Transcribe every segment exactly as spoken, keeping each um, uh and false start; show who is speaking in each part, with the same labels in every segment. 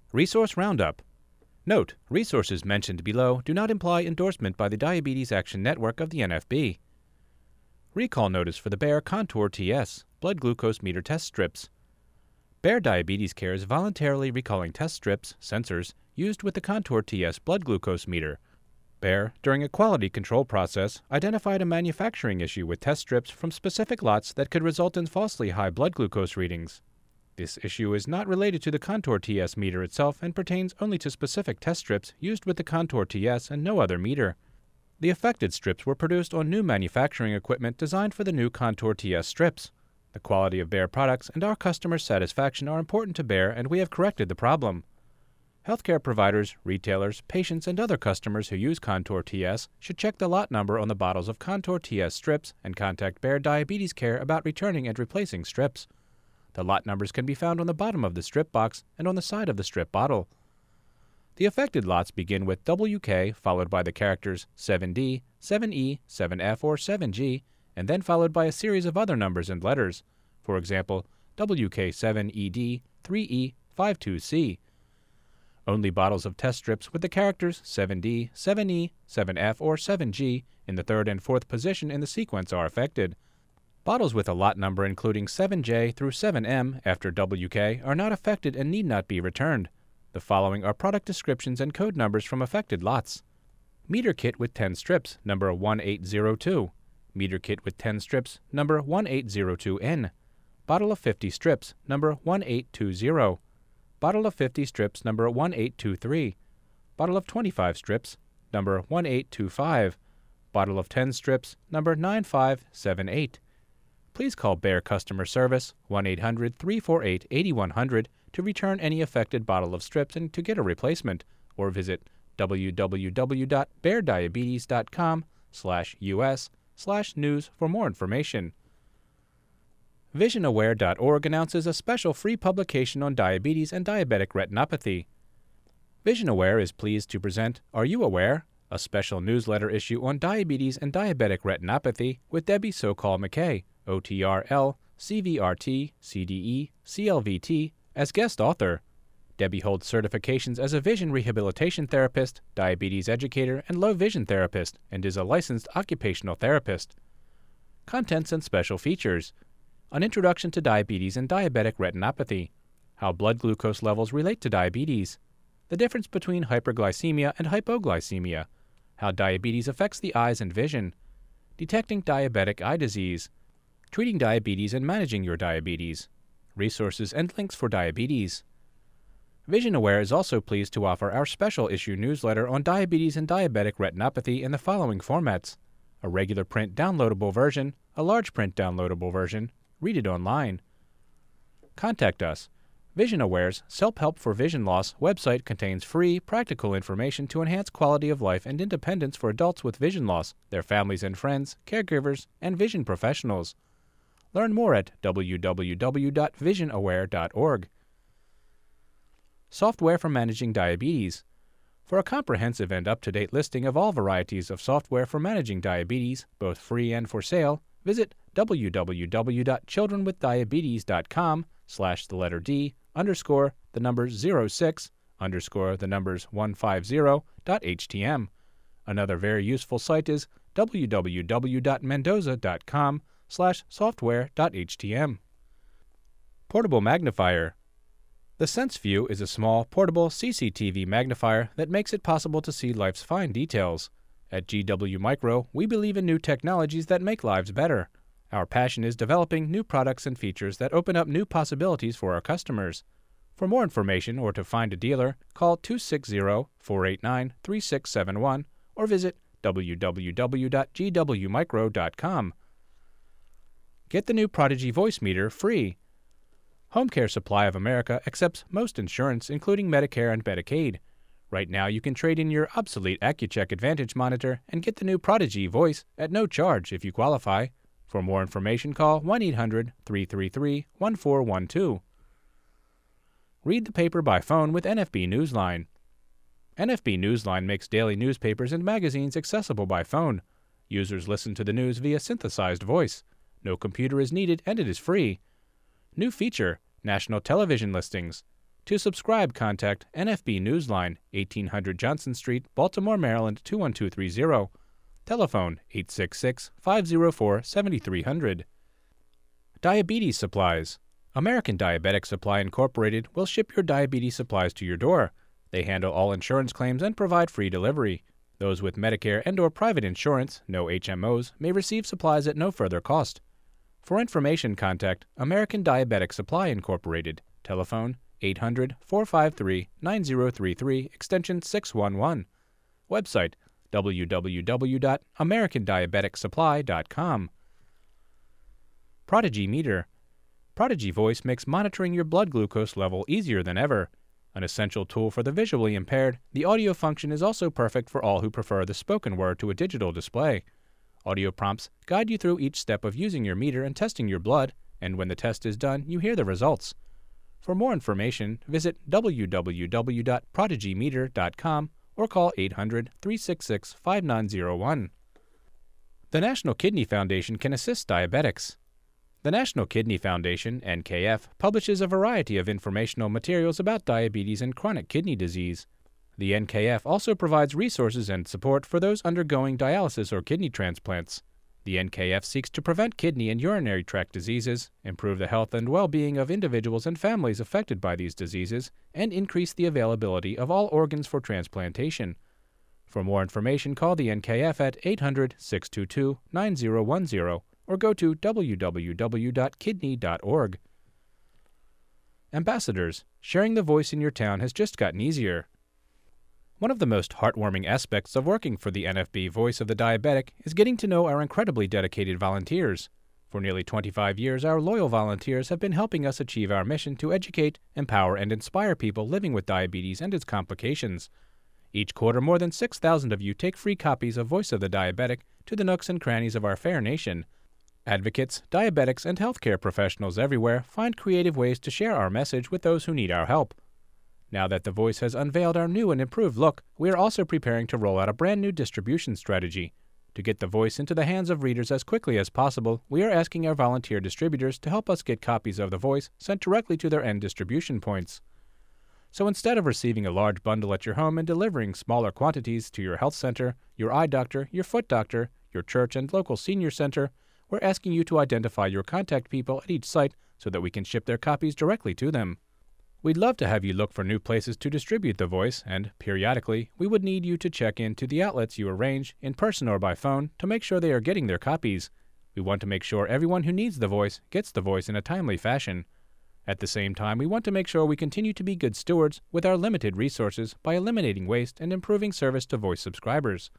Speaker 1: Resource Roundup. Note: resources mentioned below do not imply endorsement by the Diabetes Action Network of the N F B. Recall notice for the Bayer Contour T S blood glucose meter test strips. Bayer Diabetes Care is voluntarily recalling test strips, sensors, used with the Contour T S blood glucose meter. Bayer, during a quality control process, identified a manufacturing issue with test strips from specific lots that could result in falsely high blood glucose readings. This issue is not related to the Contour T S meter itself and pertains only to specific test strips used with the Contour T S and no other meter. The affected strips were produced on new manufacturing equipment designed for the new Contour T S strips. The quality of Bayer products and our customers' satisfaction are important to Bayer, and we have corrected the problem. Healthcare providers, retailers, patients, and other customers who use Contour T S should check the lot number on the bottles of Contour T S strips and contact Bayer Diabetes Care about returning and replacing strips. The lot numbers can be found on the bottom of the strip box and on the side of the strip bottle. The affected lots begin with W K followed by the characters seven D, seven E, seven F, or seven G, and then followed by a series of other numbers and letters. For example, W K seven E D, three E, five two C. Only bottles of test strips with the characters seven D, seven E, seven F, or seven G in the third and fourth position in the sequence are affected. Bottles with a lot number including seven J through seven M after W K are not affected and need not be returned. The following are product descriptions and code numbers from affected lots. Meter kit with ten strips, number one eight zero two. Meter kit with ten strips, number one eight zero two N. Bottle of fifty strips, number one eight two zero. Bottle of fifty strips, number one eight two three. Bottle of twenty-five strips, number one eight two five. Bottle of ten strips, number nine five seven eight. Please call Bayer Customer Service one eight hundred three four eight eight one zero zero to return any affected bottle of strips and to get a replacement, or visit w w w dot bayer diabetes dot com slash u s slash news for more information. vision aware dot org announces a special free publication on diabetes and diabetic retinopathy. VisionAware is pleased to present Are You Aware?, a special newsletter issue on diabetes and diabetic retinopathy with Debbie Sokol-McKay, O T R L, C V R T, C D E, C L V T, as guest author. Debbie holds certifications as a vision rehabilitation therapist, diabetes educator, and low vision therapist, and is a licensed occupational therapist. Contents and special features: an introduction to diabetes and diabetic retinopathy, how blood glucose levels relate to diabetes, the difference between hyperglycemia and hypoglycemia, how diabetes affects the eyes and vision, detecting diabetic eye disease, treating diabetes and managing your diabetes, resources and links for diabetes. VisionAware is also pleased to offer our special issue newsletter on diabetes and diabetic retinopathy in the following formats: a regular print downloadable version, a large print downloadable version. Read it online. Contact us. VisionAware's Self-Help for Vision Loss website contains free, practical information to enhance quality of life and independence for adults with vision loss, their families and friends, caregivers, and vision professionals. Learn more at w w w dot vision aware dot org. Software for managing diabetes. For a comprehensive and up-to-date listing of all varieties of software for managing diabetes, both free and for sale, visit w w w dot children with diabetes dot com slash the letter D underscore the numbers zero six underscore the numbers one five zero dot h t m. Another very useful site is w w w dot mendoza dot com slash software dot h t m. Portable magnifier. The SenseView is a small, portable C C T V magnifier that makes it possible to see life's fine details. At G W Micro, we believe in new technologies that make lives better. Our passion is developing new products and features that open up new possibilities for our customers. For more information or to find a dealer, call two six zero, four eight nine, three six seven one or visit w w w dot g w micro dot com. Get the new Prodigy Voice Meter free. Home Care Supply of America accepts most insurance, including Medicare and Medicaid. Right now, you can trade in your obsolete Accucheck Advantage monitor and get the new Prodigy Voice at no charge if you qualify. For more information, call one eight hundred, three three three, one four one two. Read the paper by phone with N F B Newsline. N F B Newsline makes daily newspapers and magazines accessible by phone. Users listen to the news via synthesized voice. No computer is needed and it is free. New feature, National Television Listings. To subscribe, contact N F B Newsline, eighteen hundred Johnson Street, Baltimore, Maryland two one two three zero. Telephone eight six six, five zero four, seven three zero zero. Diabetes supplies. American Diabetic Supply Incorporated will ship your diabetes supplies to your door. They handle all insurance claims and provide free delivery. Those with Medicare and or private insurance, no H M Os, may receive supplies at no further cost. For information, contact American Diabetic Supply Incorporated. Telephone eight hundred, four five three, nine zero three three, extension six one one. Website w w w dot american diabetic supply dot com. Prodigy Meter. Prodigy Voice makes monitoring your blood glucose level easier than ever. An essential tool for the visually impaired, the audio function is also perfect for all who prefer the spoken word to a digital display. Audio prompts guide you through each step of using your meter and testing your blood, and when the test is done, you hear the results. For more information, visit w w w dot prodigy meter dot com or call eight hundred, three six six, five nine zero one. The National Kidney Foundation can assist diabetics. The National Kidney Foundation, N K F, publishes a variety of informational materials about diabetes and chronic kidney disease. The N K F also provides resources and support for those undergoing dialysis or kidney transplants. The N K F seeks to prevent kidney and urinary tract diseases, improve the health and well-being of individuals and families affected by these diseases, and increase the availability of all organs for transplantation. For more information, call the N K F at eight hundred, six two two, nine zero one zero or go to w w w dot kidney dot org. Ambassadors. Sharing the voice in your town has just gotten easier. One of the most heartwarming aspects of working for the N F B Voice of the Diabetic is getting to know our incredibly dedicated volunteers. For nearly twenty-five years, our loyal volunteers have been helping us achieve our mission to educate, empower, and inspire people living with diabetes and its complications. Each quarter, more than six thousand of you take free copies of Voice of the Diabetic to the nooks and crannies of our fair nation. Advocates, diabetics, and healthcare professionals everywhere find creative ways to share our message with those who need our help. Now that The Voice has unveiled our new and improved look, we are also preparing to roll out a brand new distribution strategy. To get The Voice into the hands of readers as quickly as possible, we are asking our volunteer distributors to help us get copies of The Voice sent directly to their end distribution points. So instead of receiving a large bundle at your home and delivering smaller quantities to your health center, your eye doctor, your foot doctor, your church and local senior center, we're asking you to identify your contact people at each site so that we can ship their copies directly to them. We'd love to have you look for new places to distribute The Voice, and, periodically, we would need you to check in to the outlets you arrange, in person or by phone, to make sure they are getting their copies. We want to make sure everyone who needs The Voice gets The Voice in a timely fashion. At the same time, we want to make sure we continue to be good stewards with our limited resources by eliminating waste and improving service to Voice subscribers.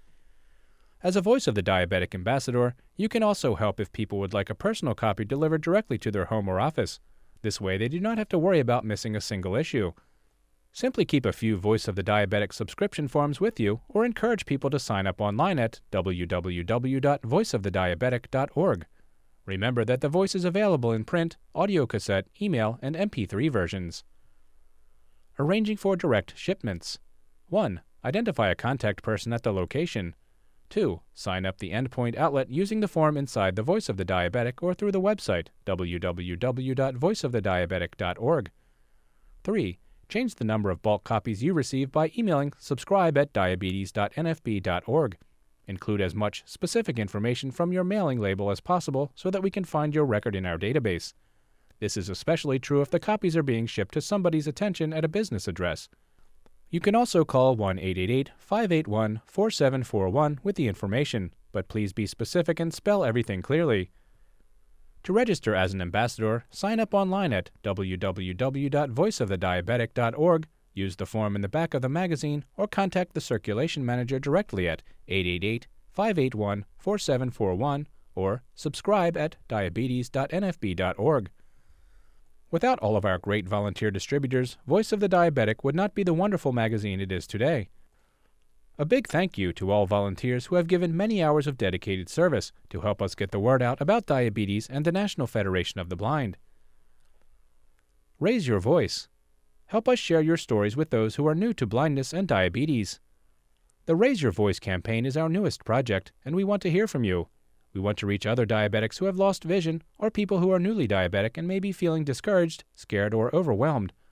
Speaker 1: As a Voice of the Diabetic ambassador, you can also help if people would like a personal copy delivered directly to their home or office. This way, they do not have to worry about missing a single issue. Simply keep a few Voice of the Diabetic subscription forms with you, or encourage people to sign up online at w w w dot voice of the diabetic dot org. Remember that The Voice is available in print, audio cassette, email, and M P three versions. Arranging for direct shipments. one. Identify a contact person at the location. two. Sign up the endpoint outlet using the form inside the Voice of the Diabetic or through the website w w w dot voice of the diabetic dot org. three. Change the number of bulk copies you receive by emailing subscribe at diabetes dot n f b dot org. Include as much specific information from your mailing label as possible so that we can find your record in our database. This is especially true if the copies are being shipped to somebody's attention at a business address. You can also call one eight eight eight, five eight one, four seven four one with the information, but please be specific and spell everything clearly. To register as an ambassador, sign up online at w w w dot voice of the diabetic dot org, use the form in the back of the magazine, or contact the circulation manager directly at eight eight eight, five eight one, four seven four one or subscribe at diabetes dot n f b dot org. Without all of our great volunteer distributors, Voice of the Diabetic would not be the wonderful magazine it is today. A big thank you to all volunteers who have given many hours of dedicated service to help us get the word out about diabetes and the National Federation of the Blind. Raise your voice. Help us share your stories with those who are new to blindness and diabetes. The Raise Your Voice campaign is our newest project, and we want to hear from you. We want to reach other diabetics who have lost vision or people who are newly diabetic and may be feeling discouraged, scared, or overwhelmed.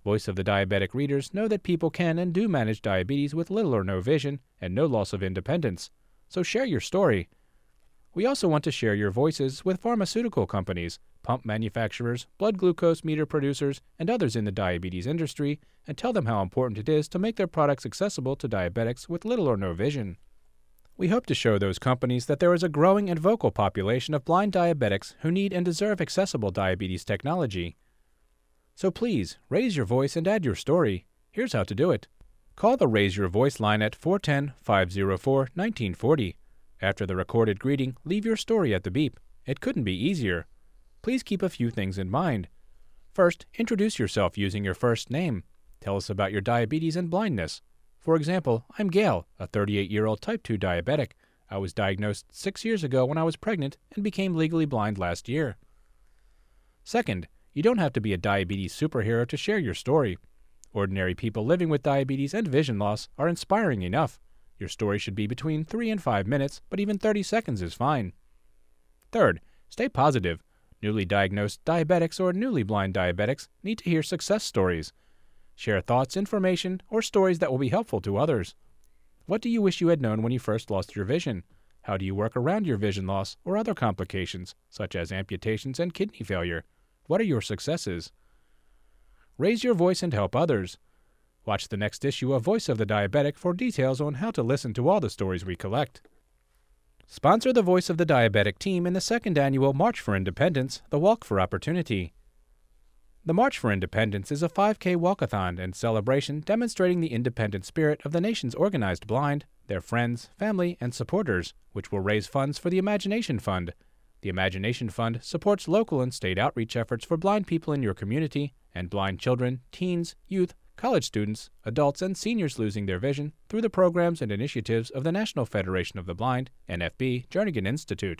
Speaker 1: Voice of the Diabetic readers know that people can and do manage diabetes with little or no vision and no loss of independence. So share your story. We also want to share your voices with pharmaceutical companies, pump manufacturers, blood glucose meter producers, and others in the diabetes industry, and tell them how important it is to make their products accessible to diabetics with little or no vision. We hope to show those companies that there is a growing and vocal population of blind diabetics who need and deserve accessible diabetes technology. So please, raise your voice and add your story. Here's how to do it. Call the Raise Your Voice line at four one zero, five zero four, one nine four zero. After the recorded greeting, leave your story at the beep. It couldn't be easier. Please keep a few things in mind. First, introduce yourself using your first name. Tell us about your diabetes and blindness. For example, I'm Gail, a thirty-eight-year-old type two diabetic. I was diagnosed six years ago when I was pregnant and became legally blind last year. Second, you don't have to be a diabetes superhero to share your story. Ordinary people living with diabetes and vision loss are inspiring enough. Your story should be between three and five minutes, but even thirty seconds is fine. Third, stay positive. Newly diagnosed diabetics or newly blind diabetics need to hear success stories. Share thoughts, information, or stories that will be helpful to others. What do you wish you had known when you first lost your vision? How do you work around your vision loss or other complications, such as amputations and kidney failure? What are your successes? Raise your voice and help others. Watch the next issue of Voice of the Diabetic for details on how to listen to all the stories we collect. Sponsor the Voice of the Diabetic team in the second annual March for Independence, the Walk for Opportunity. The March for Independence is a five K walkathon and celebration demonstrating the independent spirit of the nation's organized blind, their friends, family, and supporters, which will raise funds for the Imagination Fund. The Imagination Fund supports local and state outreach efforts for blind people in your community and blind children, teens, youth, college students, adults, and seniors losing their vision through the programs and initiatives of the National Federation of the Blind, N F B, Jernigan Institute.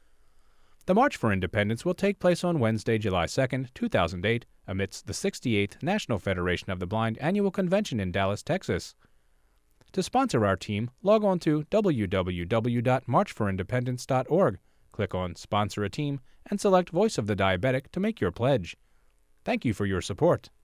Speaker 1: The March for Independence will take place on Wednesday, July second, two thousand eight, amidst the sixty-eighth National Federation of the Blind Annual Convention in Dallas, Texas. To sponsor our team, log on to w w w dot march for independence dot org, click on Sponsor a Team, and select Voice of the Diabetic to make your pledge. Thank you for your support.